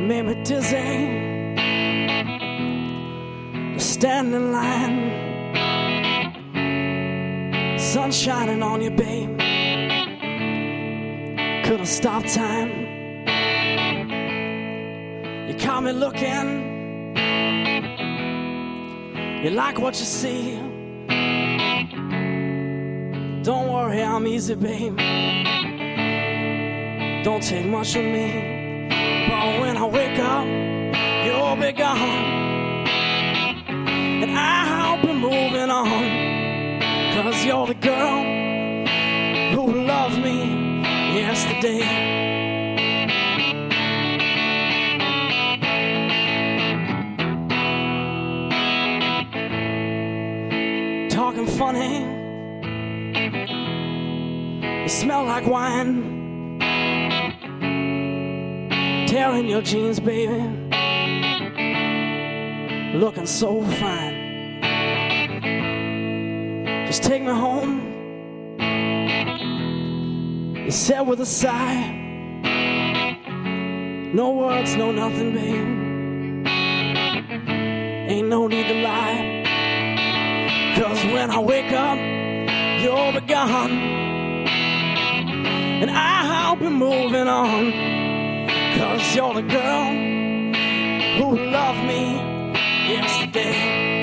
made me dizzy to stand in line. Sun shining on you, babe. Couldn't stop time. You caught me looking. You like what you see. Don't worry, I'm easy, babe. Don't take much of me. But when I wake up, you'll be gone, and I'll be moving on. 'Cause you're the girl who loved me yesterday. Talking funny, you smell like wine. Tearing your jeans, baby, looking so fine. Just take me home, you said with a sigh. No words, no nothing, babe. Ain't no need to lie. 'Cause when I wake up, you'll be gone, and I'll be moving on. 'Cause you're the girl who loved me yesterday.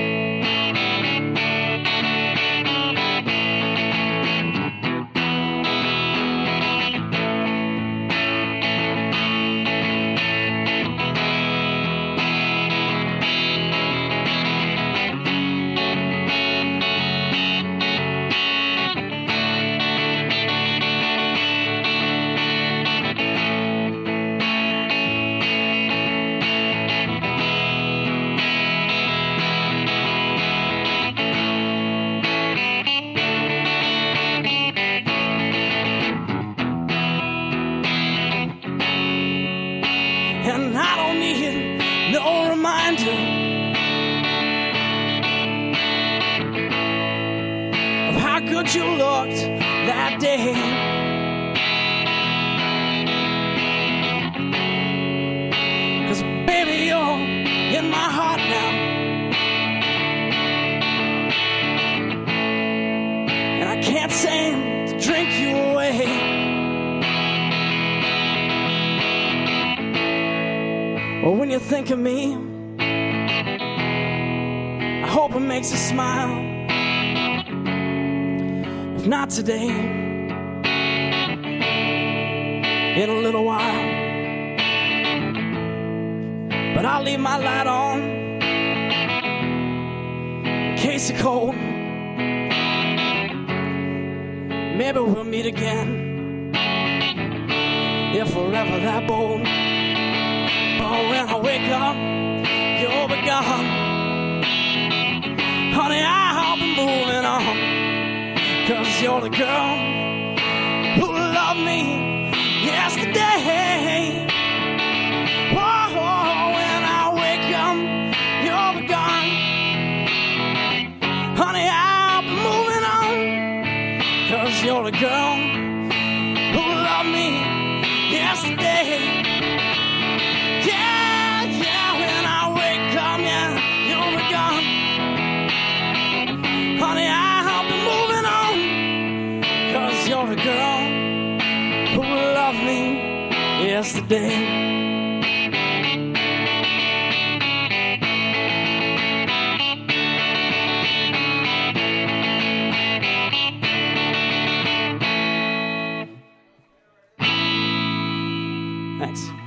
And I don't need no reminder of how good you looked that day. 'Cause baby, you're in my heart now, and I can't seem to drink you away. Well, when you think of me, I hope it makes you smile. If not today, in a little while. But I'll leave my light on in case you're cold. Maybe we'll meet again, if we're ever that bold. But when I wake up, you'll be gone. Honey, I'll be moving on. 'Cause you're the girl who loved me yesterday. Whoa, when I wake up, you'll be gone. Honey, I'll be moving on. 'Cause you're the girl who loved me yesterday. Honey, I'll be moving on. 'Cause you're the girl who loved me yesterday. Thanks.